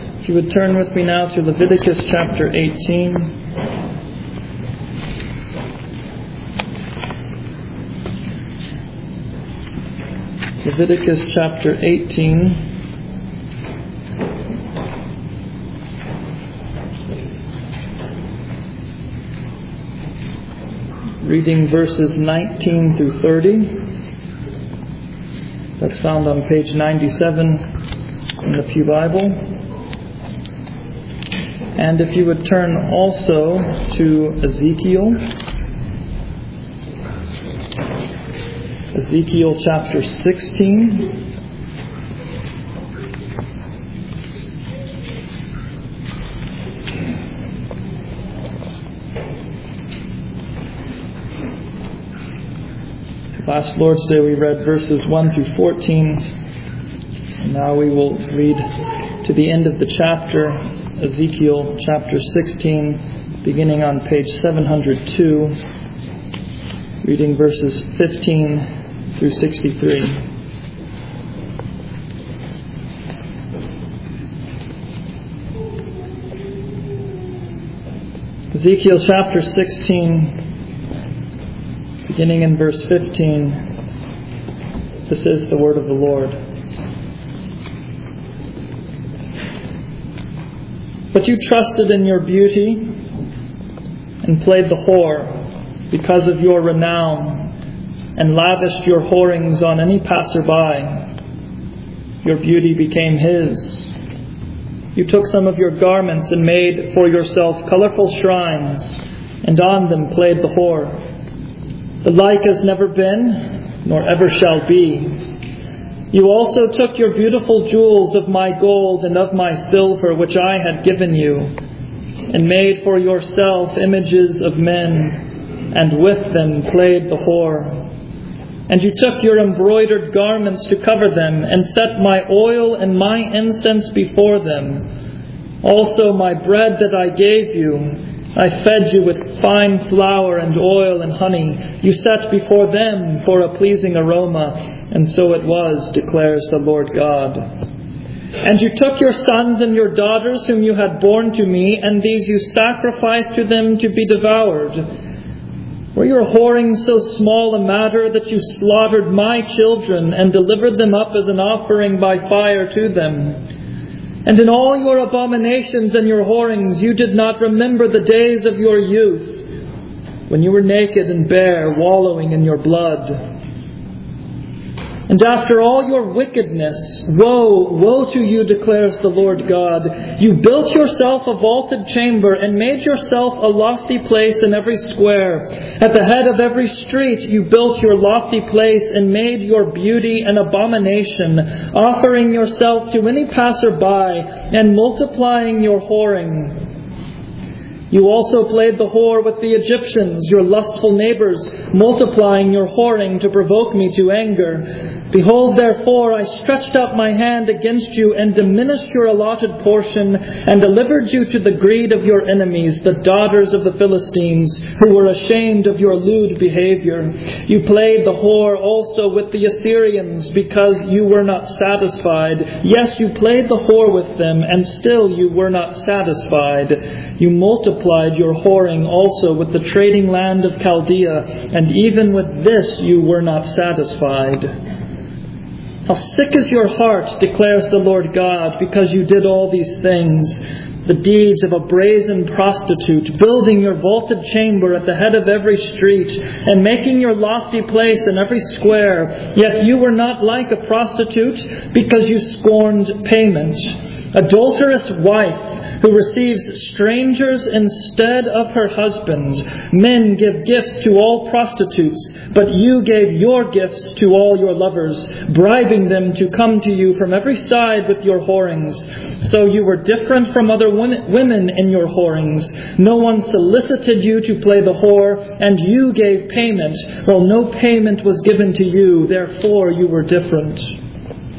If you would turn with me now to Leviticus chapter 18. Leviticus chapter 18. Reading verses 19 through 30. That's found on page 97 in the Pew Bible. And if you would turn also to Ezekiel. Ezekiel chapter 16. Last Lord's Day we read verses 1 through 14. And now we will read to the end of the chapter, Ezekiel chapter 16, beginning on page 702, reading verses 15 through 63. Ezekiel chapter 16, beginning in verse 15, this is the word of the Lord. But you trusted in your beauty and played the whore because of your renown and lavished your whorings on any passerby. Your beauty became his. You took some of your garments and made for yourself colorful shrines, and on them played the whore. The like has never been, nor ever shall be. You also took your beautiful jewels of my gold and of my silver, which I had given you, and made for yourself images of men, and with them played the whore. And you took your embroidered garments to cover them, and set my oil and my incense before them. Also my bread that I gave you, I fed you with fine flour and oil and honey. You set before them for a pleasing aroma, and so it was, declares the Lord God. And you took your sons and your daughters whom you had borne to me, and these you sacrificed to them to be devoured. Were your whoring so small a matter that you slaughtered my children and delivered them up as an offering by fire to them? And in all your abominations and your whorings you did not remember the days of your youth, when you were naked and bare, wallowing in your blood. And after all your wickedness, woe to you, declares the Lord God. You built yourself a vaulted chamber and made yourself a lofty place in every square. At the head of every street you built your lofty place and made your beauty an abomination, offering yourself to any passerby and multiplying your whoring. You also played the whore with the Egyptians, your lustful neighbors, multiplying your whoring to provoke me to anger. Behold, therefore, I stretched out my hand against you and diminished your allotted portion and delivered you to the greed of your enemies, the daughters of the Philistines, who were ashamed of your lewd behavior. You played the whore also with the Assyrians because you were not satisfied. Yes, you played the whore with them, and still you were not satisfied. You multiplied your whoring also with the trading land of Chaldea, and even with this you were not satisfied. How sick is your heart, declares the Lord God, because you did all these things, the deeds of a brazen prostitute, building your vaulted chamber at the head of every street, and making your lofty place in every square. Yet you were not like a prostitute, because you scorned payment. Adulterous wife, who receives strangers instead of her husband. Men give gifts to all prostitutes, but you gave your gifts to all your lovers, bribing them to come to you from every side with your whorings. So you were different from other women in your whorings. No one solicited you to play the whore, and you gave payment, while no payment was given to you. Therefore you were different.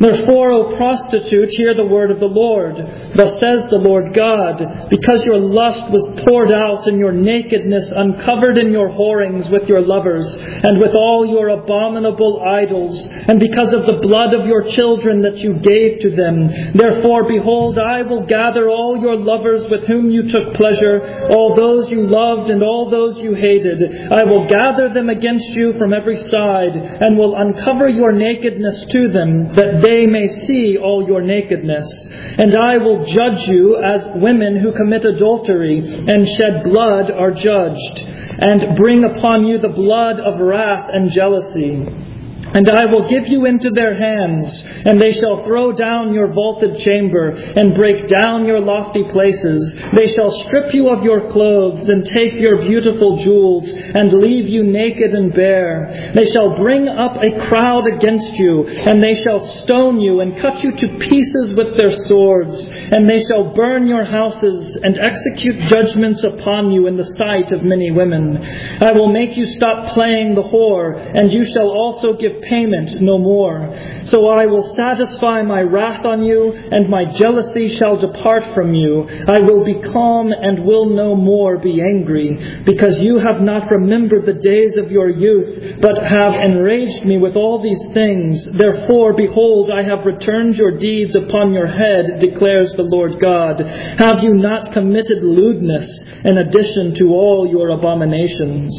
Therefore, O prostitute, hear the word of the Lord. Thus says the Lord God, because your lust was poured out and your nakedness uncovered in your whorings with your lovers and with all your abominable idols, and because of the blood of your children that you gave to them. Therefore, behold, I will gather all your lovers with whom you took pleasure, all those you loved and all those you hated. I will gather them against you from every side, and will uncover your nakedness to them, that they may see all your nakedness. And I will judge you as women who commit adultery and shed blood are judged, and bring upon you the blood of wrath and jealousy. And I will give you into their hands, and they shall throw down your vaulted chamber, and break down your lofty places. They shall strip you of your clothes, and take your beautiful jewels, and leave you naked and bare. They shall bring up a crowd against you, and they shall stone you, and cut you to pieces with their swords. And they shall burn your houses, and execute judgments upon you in the sight of many women. I will make you stop playing the whore, and you shall also give payment no more. So I will satisfy my wrath on you, and my jealousy shall depart from you. I will be calm and will no more be angry, because you have not remembered the days of your youth, but have enraged me with all these things. Therefore, behold, I have returned your deeds upon your head, declares the Lord God. Have you not committed lewdness in addition to all your abominations?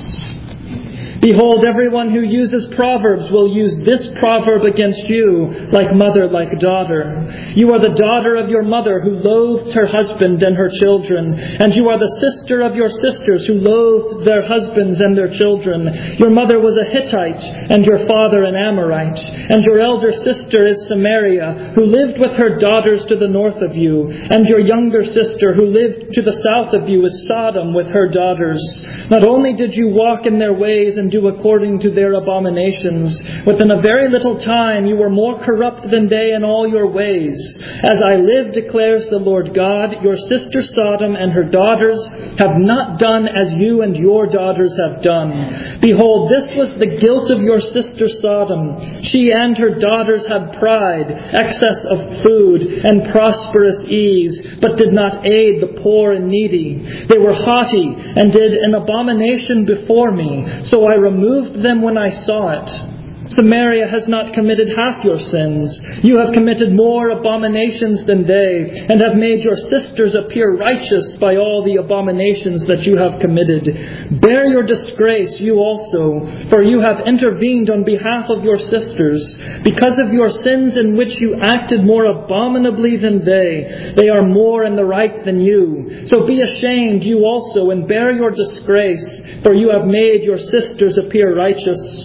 Behold, everyone who uses proverbs will use this proverb against you, like mother, like daughter. You are the daughter of your mother who loathed her husband and her children, and you are the sister of your sisters who loathed their husbands and their children. Your mother was a Hittite, and your father an Amorite, and your elder sister is Samaria, who lived with her daughters to the north of you, and your younger sister who lived to the south of you is Sodom with her daughters. Not only did you walk in their ways and do according to their abominations, within a very little time you were more corrupt than they in all your ways. As I live, declares the Lord God, your sister Sodom and her daughters have not done as you and your daughters have done. Behold, this was the guilt of your sister Sodom. She and her daughters had pride, excess of food, and prosperous ease, but did not aid the poor and needy. They were haughty and did an abomination before me, so I removed them when I saw it. Samaria has not committed half your sins. You have committed more abominations than they, and have made your sisters appear righteous by all the abominations that you have committed. Bear your disgrace, you also, for you have intervened on behalf of your sisters. Because of your sins in which you acted more abominably than they are more in the right than you. So be ashamed, you also, and bear your disgrace, for you have made your sisters appear righteous.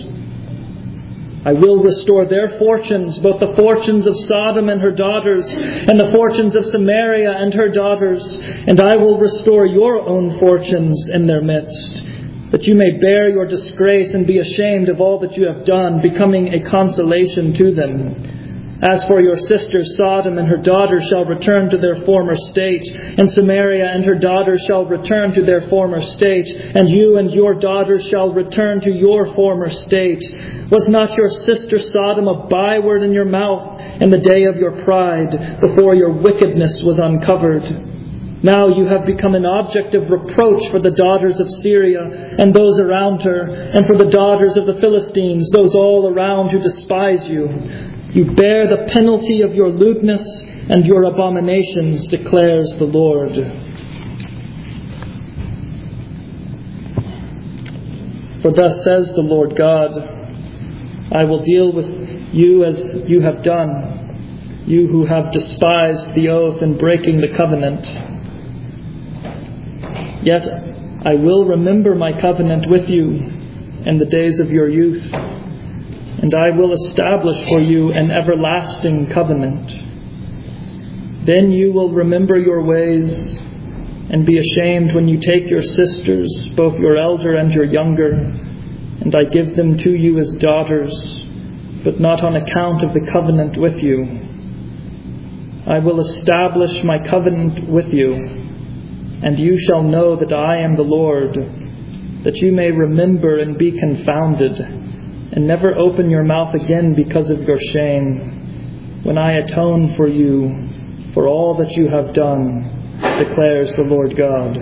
I will restore their fortunes, both the fortunes of Sodom and her daughters, and the fortunes of Samaria and her daughters, and I will restore your own fortunes in their midst, that you may bear your disgrace and be ashamed of all that you have done, becoming a consolation to them. As for your sister Sodom and her daughters shall return to their former state, and Samaria and her daughters shall return to their former state, and you and your daughters shall return to your former state. Was not your sister Sodom a byword in your mouth in the day of your pride, before your wickedness was uncovered? Now you have become an object of reproach for the daughters of Syria and those around her, and for the daughters of the Philistines, those all around who despise you. You bear the penalty of your lewdness and your abominations, declares the Lord. For thus says the Lord God, I will deal with you as you have done, you who have despised the oath and breaking the covenant. Yet I will remember my covenant with you in the days of your youth, and I will establish for you an everlasting covenant. Then you will remember your ways and be ashamed when you take your sisters, both your elder and your younger, and I give them to you as daughters, but not on account of the covenant with you. I will establish my covenant with you, and you shall know that I am the Lord, that you may remember and be confounded, and never open your mouth again because of your shame, when I atone for you for all that you have done, declares the Lord God.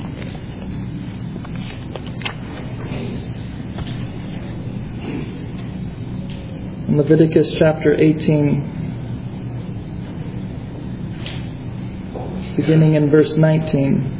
In Leviticus chapter 18, beginning in verse 19.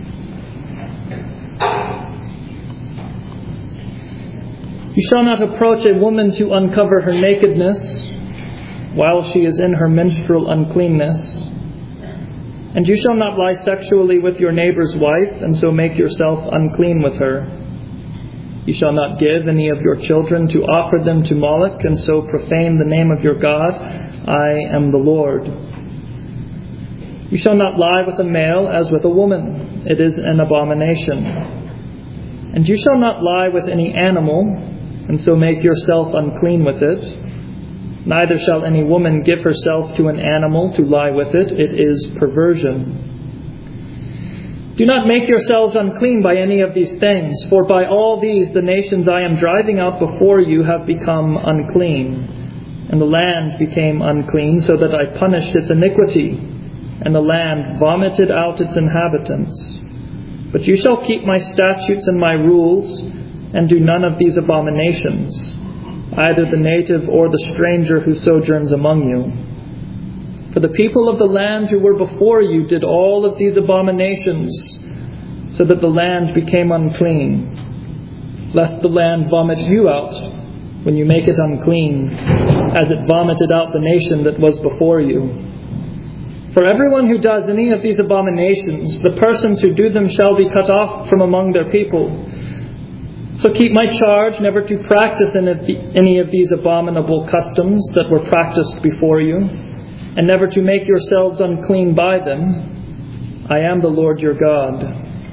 You shall not approach a woman to uncover her nakedness while she is in her menstrual uncleanness. And you shall not lie sexually with your neighbor's wife, and so make yourself unclean with her. You shall not give any of your children to offer them to Moloch, and so profane the name of your God. I am the Lord. You shall not lie with a male as with a woman. It is an abomination. And you shall not lie with any animal, and so make yourself unclean with it. Neither shall any woman give herself to an animal to lie with it. It is perversion. Do not make yourselves unclean by any of these things, for by all these the nations I am driving out before you have become unclean. And the land became unclean, so that I punished its iniquity, and the land vomited out its inhabitants. But you shall keep my statutes and my rules, and do none of these abominations, either the native or the stranger who sojourns among you. For the people of the land who were before you did all of these abominations, so that the land became unclean, lest the land vomit you out when you make it unclean, as it vomited out the nation that was before you. For everyone who does any of these abominations, the persons who do them shall be cut off from among their people. So keep my charge never to practice any of these abominable customs that were practiced before you, and never to make yourselves unclean by them. I am the Lord your God.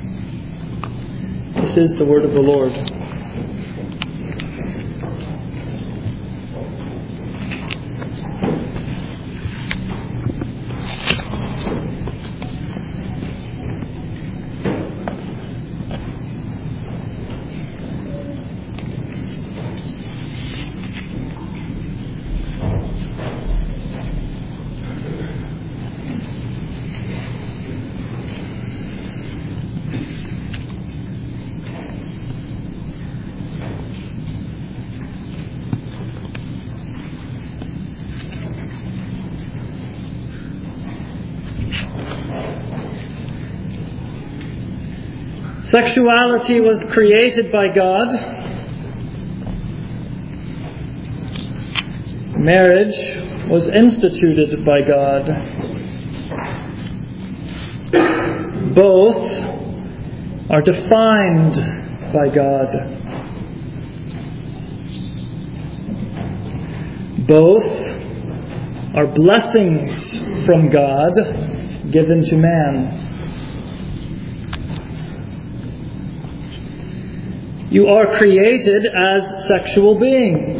This is the word of the Lord. Sexuality was created by God. Marriage was instituted by God. Both are defined by God. Both are blessings from God given to man. You are created as sexual beings.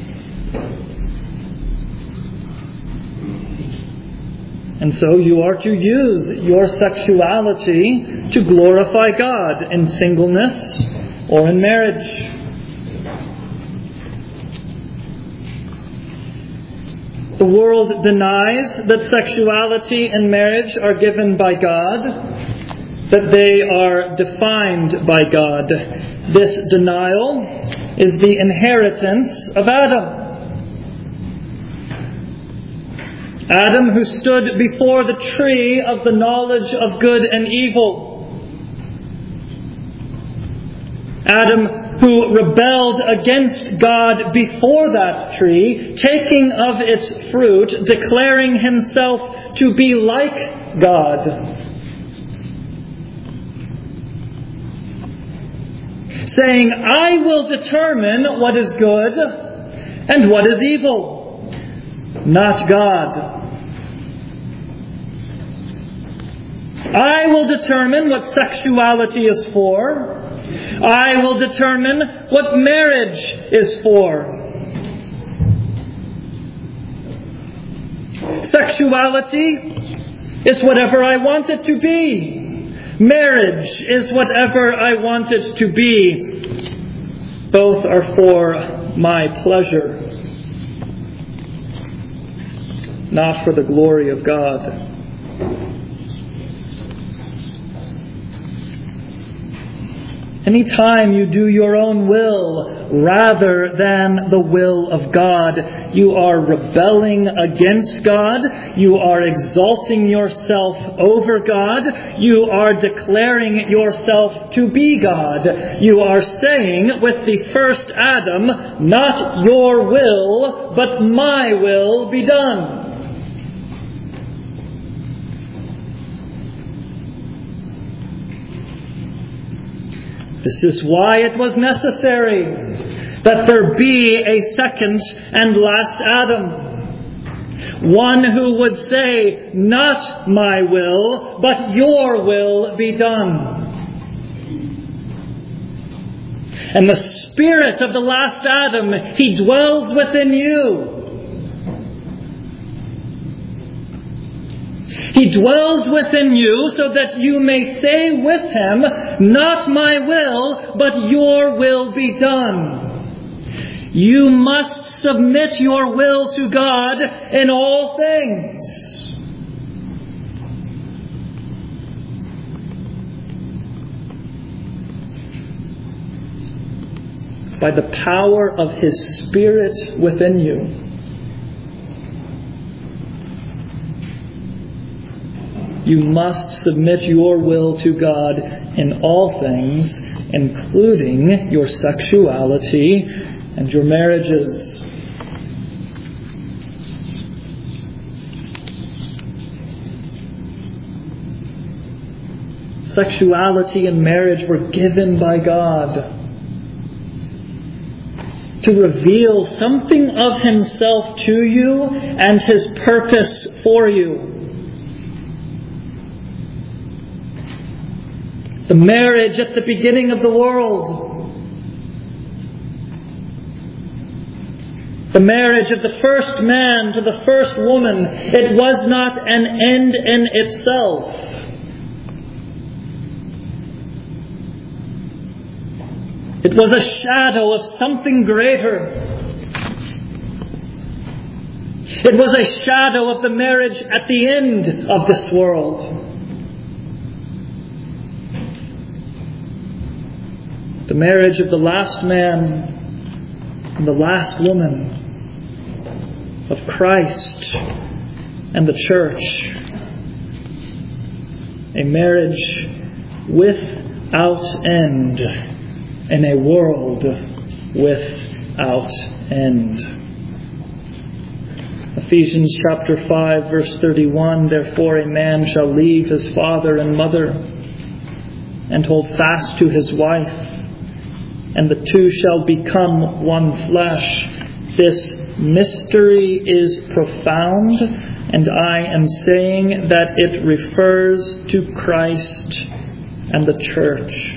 And so you are to use your sexuality to glorify God in singleness or in marriage. The world denies that sexuality and marriage are given by God, that they are defined by God. This denial is the inheritance of Adam. Adam, who stood before the tree of the knowledge of good and evil. Adam, who rebelled against God before that tree, taking of its fruit, declaring himself to be like God. Saying, I will determine what is good and what is evil, not God. I will determine what sexuality is for. I will determine what marriage is for. Sexuality is whatever I want it to be. Marriage is whatever I want it to be. Both are for my pleasure. not for the glory of God. Anytime you do your own will rather than the will of God, you are rebelling against God. You are exalting yourself over God. You are declaring yourself to be God. You are saying with the first Adam, not your will, but my will be done. This is why it was necessary that there be a second and last Adam. One who would say, not my will, but your will be done. And the Spirit of the last Adam, He dwells within you. He dwells within you so that you may say with Him, not my will, but your will be done. You must submit your will to God in all things. By the power of His Spirit within you. You must submit your will to God in all things, including your sexuality and your marriages. Sexuality and marriage were given by God to reveal something of Himself to you and His purpose for you. The marriage at the beginning of the world. The marriage of the first man to the first woman. It was not an end in itself. It was a shadow of something greater. It was a shadow of the marriage at the end of this world. The marriage of the last man and the last woman, of Christ and the church. A marriage without end in a world without end. Ephesians chapter 5 verse 31, therefore a man shall leave his father and mother and hold fast to his wife, and the two shall become one flesh. This mystery is profound, and I am saying that it refers to Christ and the church.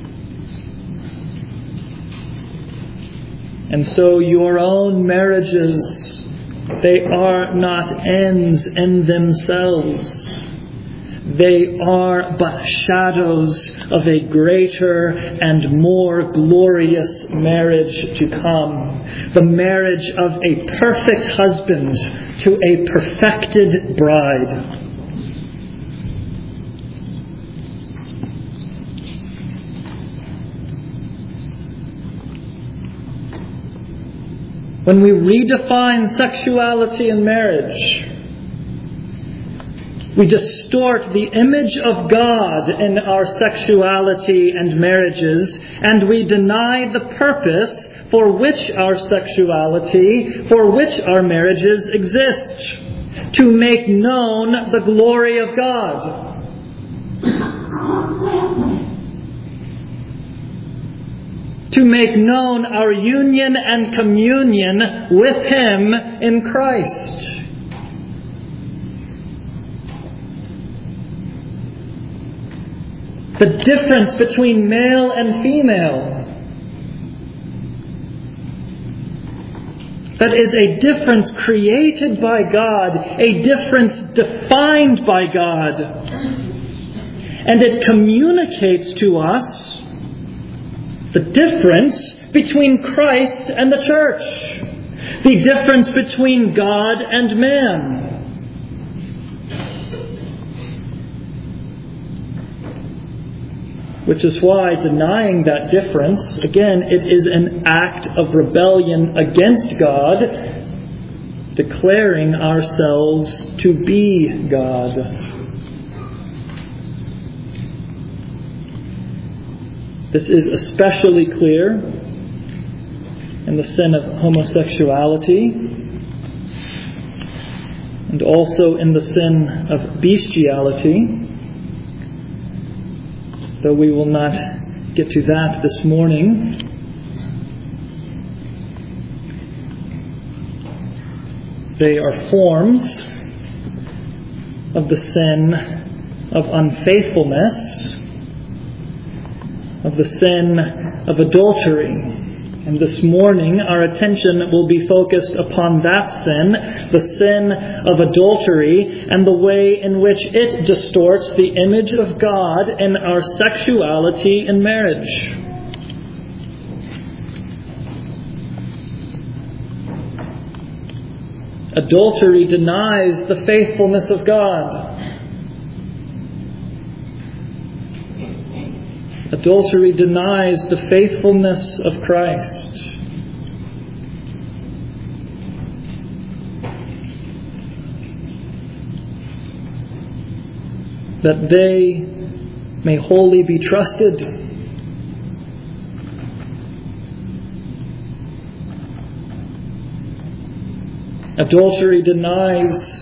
And so your own marriages, they are not ends in themselves. They are but shadows of a greater and more glorious marriage to come. The marriage of a perfect husband to a perfected bride. When we redefine sexuality and marriage, we distort the image of God in our sexuality and marriages, and we deny the purpose for which our sexuality, for which our marriages exist, to make known the glory of God. To make known our union and communion with Him in Christ. The difference between male and female. That is a difference created by God, a difference defined by God. And it communicates to us the difference between Christ and the church. The difference between God and man. Which is why denying that difference, again, it is an act of rebellion against God, declaring ourselves to be God. This is especially clear in the sin of homosexuality and also in the sin of bestiality. Though we will not get to that this morning. They are forms of the sin of unfaithfulness, of the sin of adultery. And this morning our attention will be focused upon that sin, the sin of adultery, and the way in which it distorts the image of God in our sexuality in marriage. Adultery denies the faithfulness of God. Adultery denies the faithfulness of Christ. That they may wholly be trusted. Adultery denies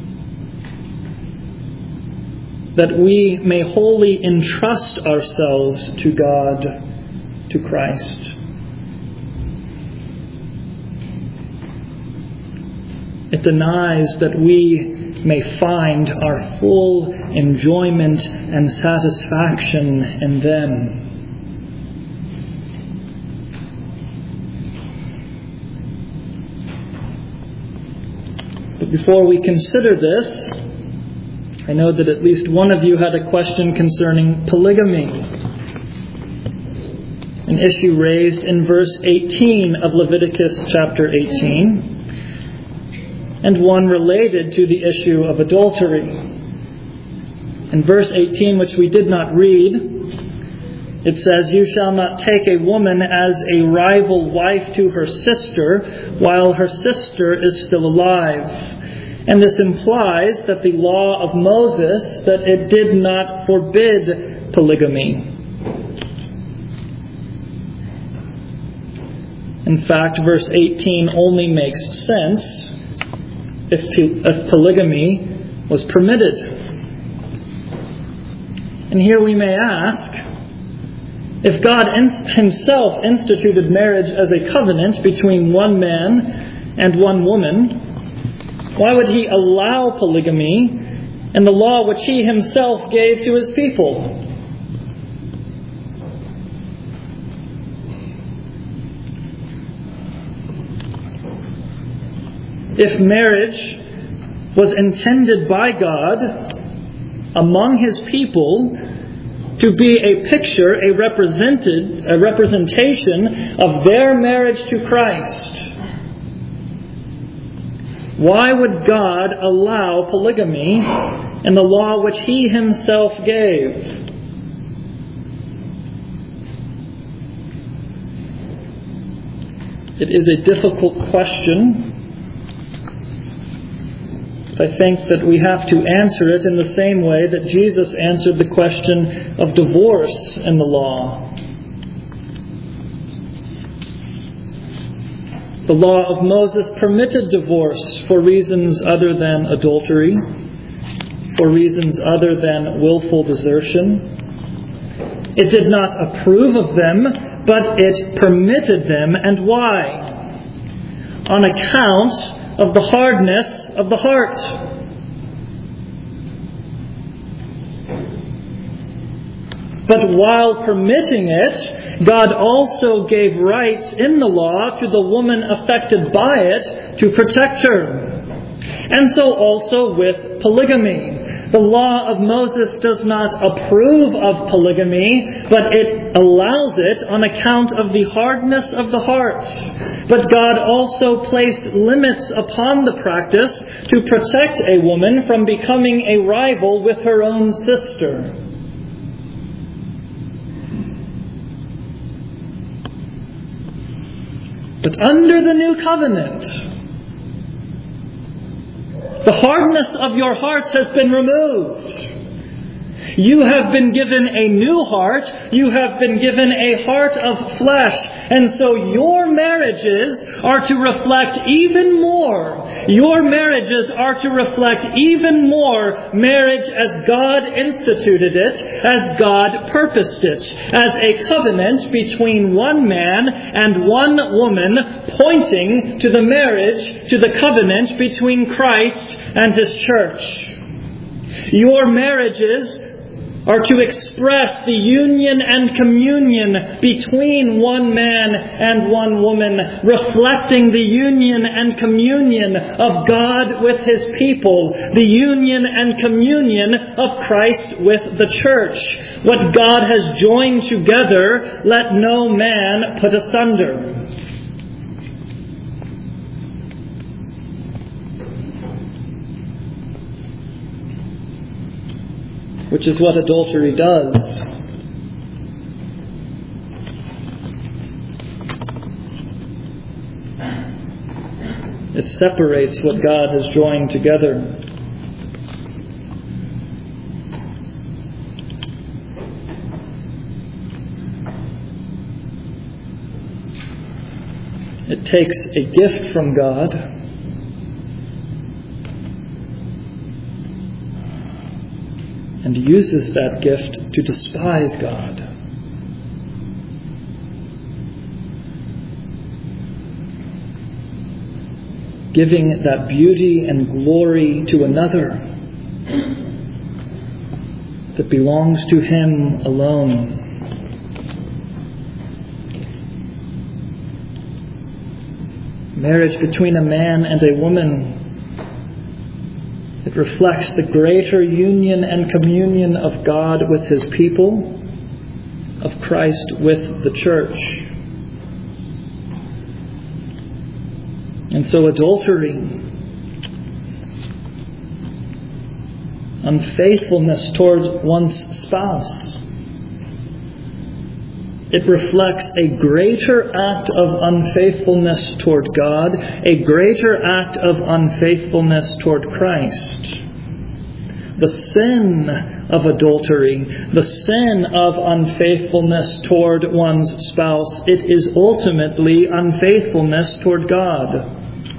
that we may wholly entrust ourselves to God, to Christ. It denies that we may find our full enjoyment and satisfaction in them. But before we consider this, I know that at least one of you had a question concerning polygamy. An issue raised in verse 18 of Leviticus chapter 18. And one related to the issue of adultery. In verse 18, which we did not read, it says, "You shall not take a woman as a rival wife to her sister while her sister is still alive." And this implies that the law of Moses, that it did not forbid polygamy. In fact, verse 18 only makes sense if polygamy was permitted. And here we may ask, if God himself instituted marriage as a covenant between one man and one woman, why would he allow polygamy in the law which he himself gave to his people? If marriage was intended by God among his people to be a picture, a representation of their marriage to Christ, why would God allow polygamy in the law which he himself gave? It is a difficult question. I think that we have to answer it in the same way that Jesus answered the question of divorce in the law. The law of Moses permitted divorce for reasons other than adultery, for reasons other than willful desertion. It did not approve of them, but it permitted them. And why? On account of the hardness of the heart. But while permitting it, God also gave rights in the law to the woman affected by it to protect her. And so also with polygamy. The law of Moses does not approve of polygamy, but it allows it on account of the hardness of the heart. But God also placed limits upon the practice to protect a woman from becoming a rival with her own sister. But under the new covenant, the hardness of your hearts has been removed. You have been given a new heart. You have been given a heart of flesh. And so your marriages are to reflect even more. Your marriages are to reflect even more marriage as God instituted it, as God purposed it, as a covenant between one man and one woman, pointing to the marriage, to the covenant between Christ and His church. Your marriages are to express the union and communion between one man and one woman, reflecting the union and communion of God with His people, the union and communion of Christ with the church. What God has joined together, let no man put asunder. Which is what adultery does. It separates what God has joined together. It takes a gift from God and uses that gift to despise God. Giving that beauty and glory to another that belongs to Him alone. Marriage between a man and a woman, it reflects the greater union and communion of God with His people, of Christ with the church. And so adultery, unfaithfulness toward one's spouse, it reflects a greater act of unfaithfulness toward God, a greater act of unfaithfulness toward Christ. The sin of adultery, the sin of unfaithfulness toward one's spouse, it is ultimately unfaithfulness toward God.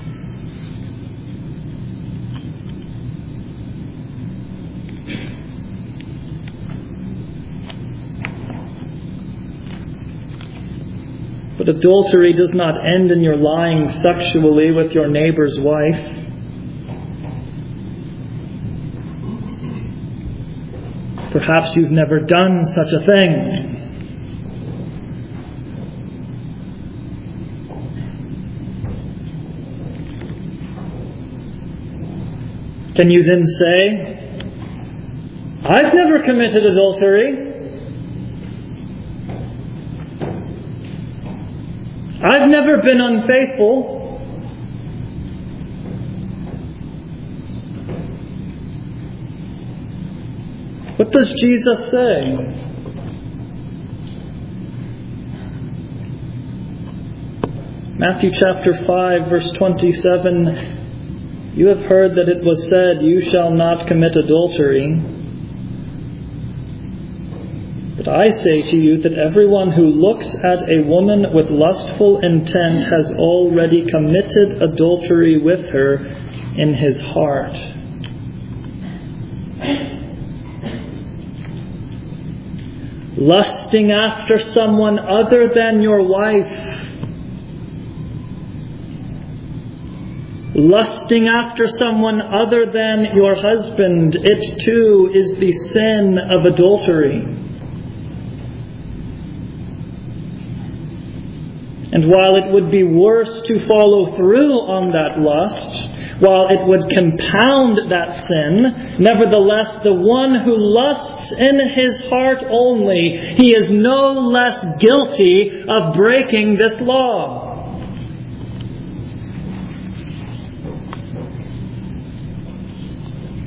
But adultery does not end in your lying sexually with your neighbor's wife. Perhaps you've never done such a thing. Can you then say, I've never committed adultery. I've never been unfaithful. What does Jesus say? Matthew chapter 5, verse 27, you have heard that it was said, you shall not commit adultery. But I say to you that everyone who looks at a woman with lustful intent has already committed adultery with her in his heart. Lusting after someone other than your wife. Lusting after someone other than your husband, it too is the sin of adultery. And while it would be worse to follow through on that lust, while it would compound that sin, nevertheless, the one who lusts in his heart only, he is no less guilty of breaking this law.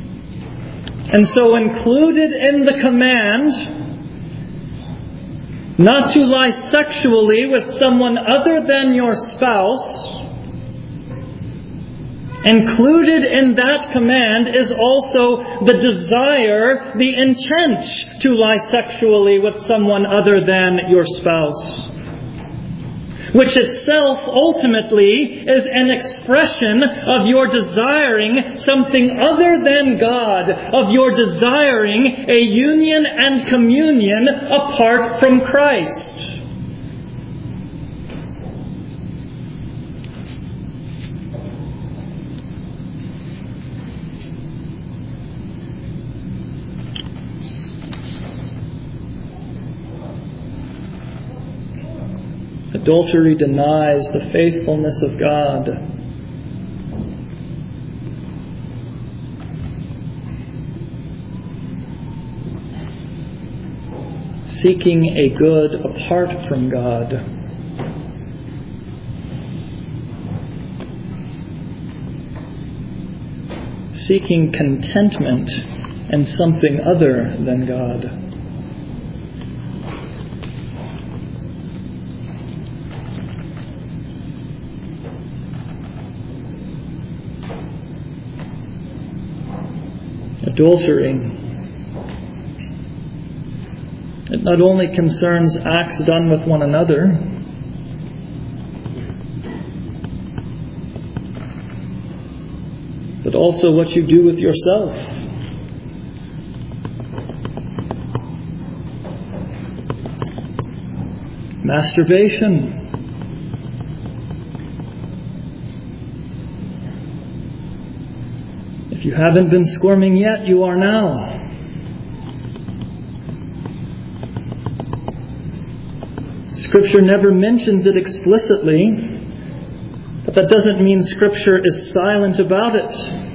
And so included in the command not to lie sexually with someone other than your spouse. Included in that command is also the desire, the intent to lie sexually with someone other than your spouse, which itself ultimately is an expression of your desiring something other than God, of your desiring a union and communion apart from Christ. Adultery denies the faithfulness of God. Seeking a good apart from God. Seeking contentment in something other than God. Adultery. It not only concerns acts done with one another, but also what you do with yourself. Masturbation. If you haven't been squirming yet, you are now. Scripture never mentions it explicitly, but that doesn't mean Scripture is silent about it.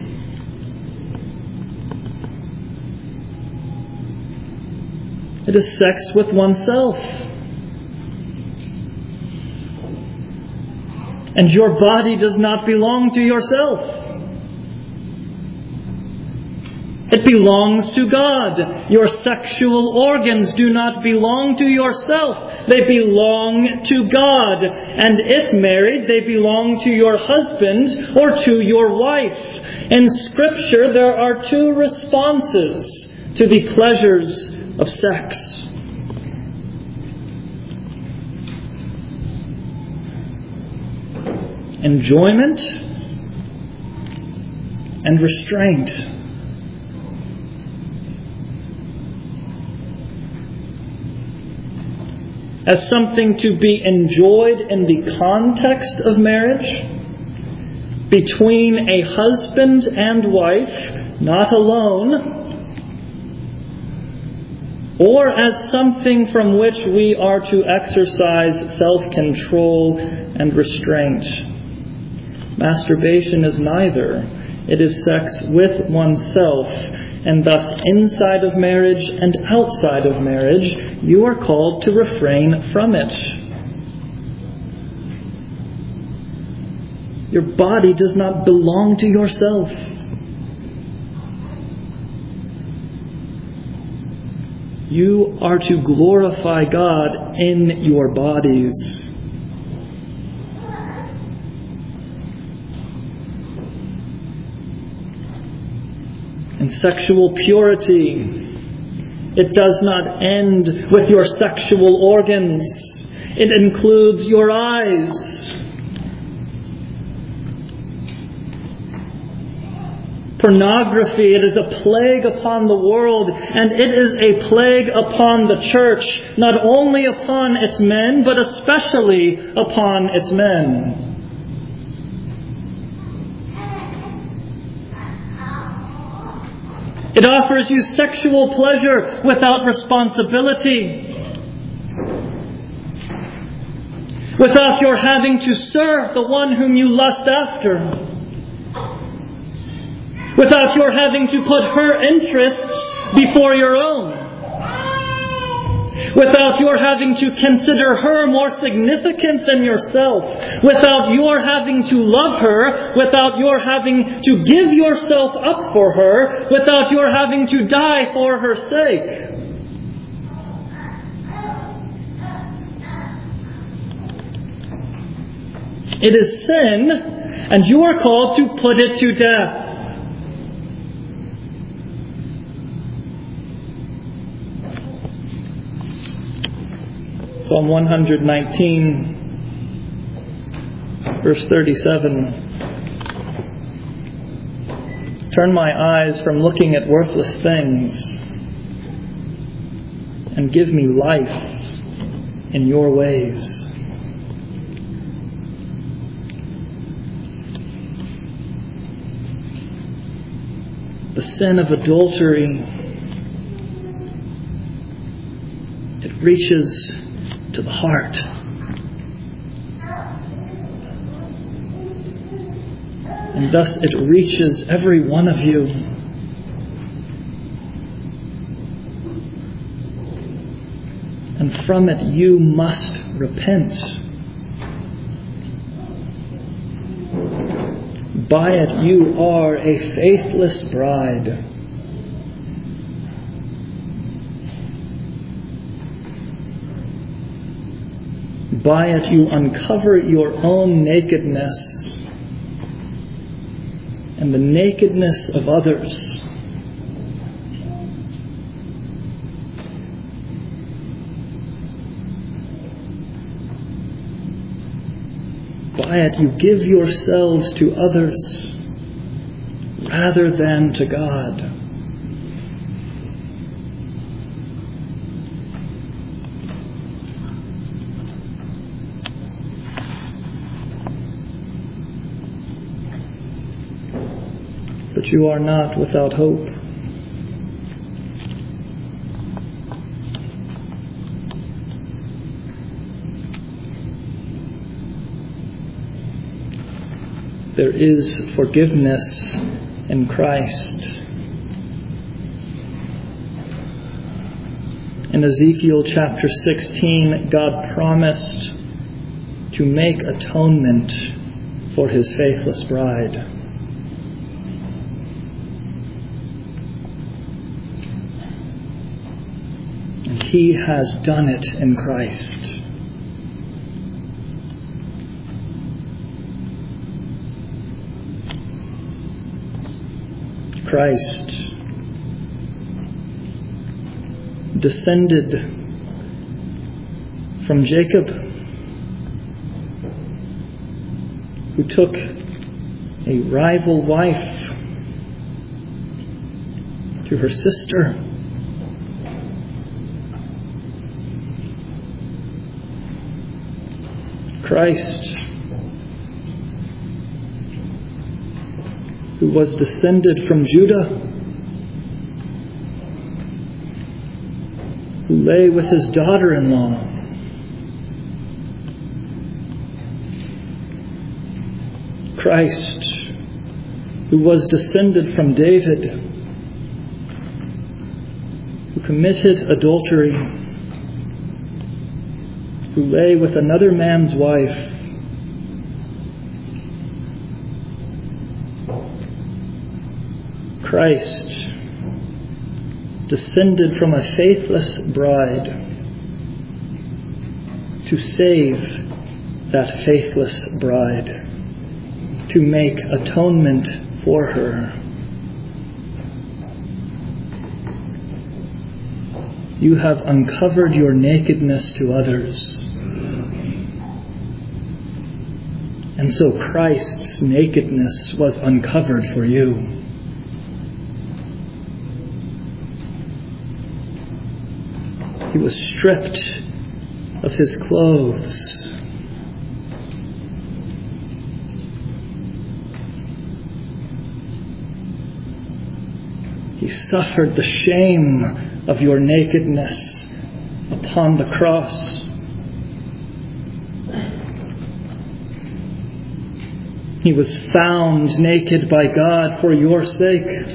It is sex with oneself. And your body does not belong to yourself. It belongs to God. Your sexual organs do not belong to yourself. They belong to God. And if married, they belong to your husband or to your wife. In Scripture, there are two responses to the pleasures of sex. Enjoyment and restraint. As something to be enjoyed in the context of marriage, between a husband and wife, not alone, or as something from which we are to exercise self-control and restraint. Masturbation is neither. It is sex with oneself. And thus, inside of marriage and outside of marriage, you are called to refrain from it. Your body does not belong to yourself. You are to glorify God in your bodies. And sexual purity, it does not end with your sexual organs. It includes your eyes. Pornography, it is a plague upon the world, and it is a plague upon the church, not only upon its men, but especially upon its men. It offers you sexual pleasure without responsibility. Without your having to serve the one whom you lust after. Without your having to put her interests before your own. Without your having to consider her more significant than yourself. Without your having to love her. Without your having to give yourself up for her. Without your having to die for her sake. It is sin, and you are called to put it to death. Psalm 119, verse 37. Turn my eyes from looking at worthless things and give me life in your ways. The sin of adultery, it reaches to the heart. And thus it reaches every one of you. And from it you must repent. By it you are a faithless bride. By it you uncover your own nakedness and the nakedness of others. By it you give yourselves to others rather than to God. But you are not without hope. There is forgiveness in Christ. In Ezekiel chapter 16, God promised to make atonement for His faithless bride. And He has done it in Christ. Christ descended from Jacob, who took a rival wife to her sister. Christ, who was descended from Judah, who lay with his daughter-in-law. Christ, who was descended from David, who committed adultery, who lay with another man's wife. Christ, descended from a faithless bride to save that faithless bride, to make atonement for her. You have uncovered your nakedness to others. And so Christ's nakedness was uncovered for you. He was stripped of his clothes. He suffered the shame of your nakedness upon the cross. He was found naked by God for your sake.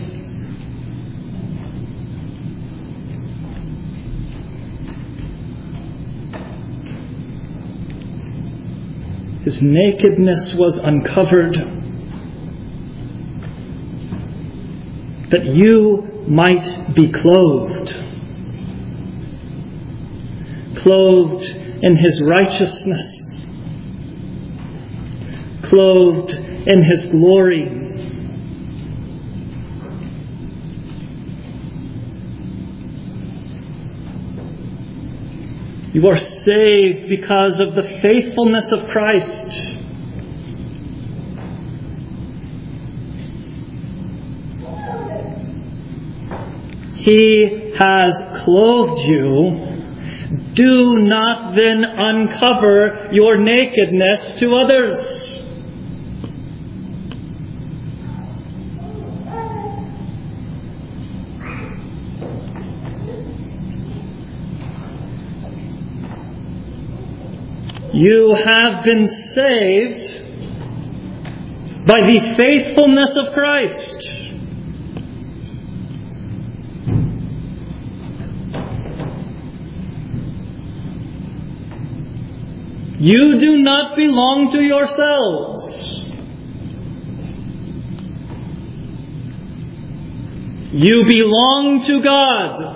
His nakedness was uncovered that you might be clothed. Clothed in His righteousness. clothed in His glory. You are saved because of the faithfulness of Christ. He has clothed you. Do not then uncover your nakedness to others. You have been saved by the faithfulness of Christ. You do not belong to yourselves. You belong to God.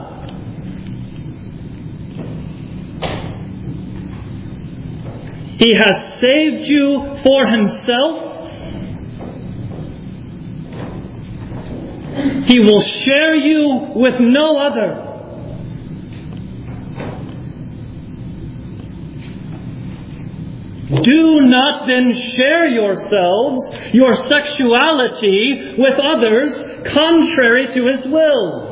He has saved you for Himself. He will share you with no other. Do not then share yourselves, your sexuality, with others contrary to His will.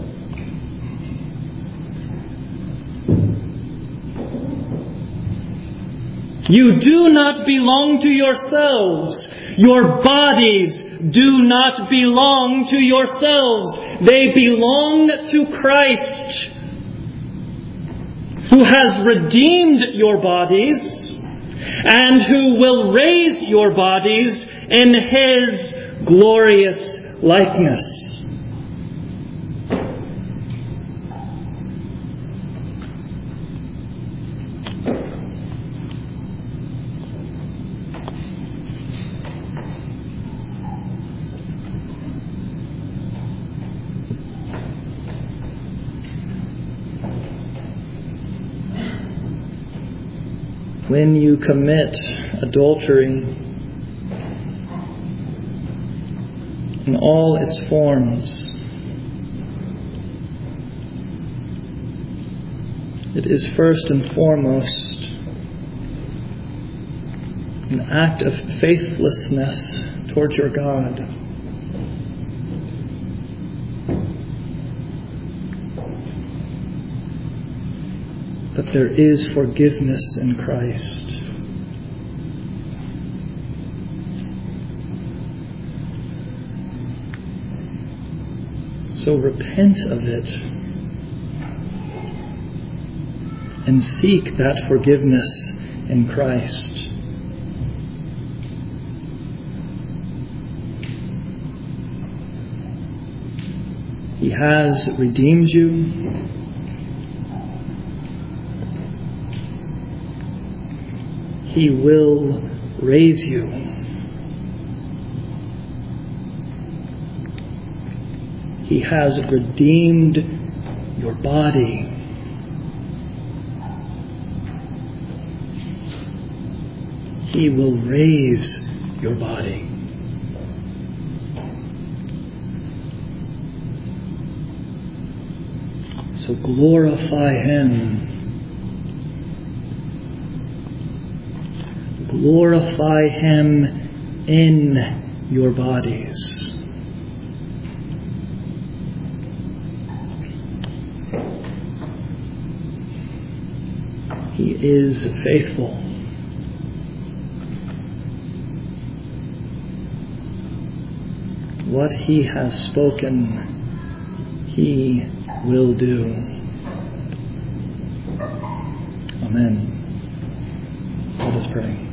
You do not belong to yourselves. Your bodies do not belong to yourselves. They belong to Christ, who has redeemed your bodies and who will raise your bodies in His glorious likeness. When you commit adultery in all its forms, it is first and foremost an act of faithlessness towards your God. But there is forgiveness in Christ. So repent of it and seek that forgiveness in Christ. He has redeemed you. He will raise you. He has redeemed your body. He will raise your body. So glorify Him. Glorify Him in your bodies. He is faithful. What He has spoken, He will do. Amen. Let us pray.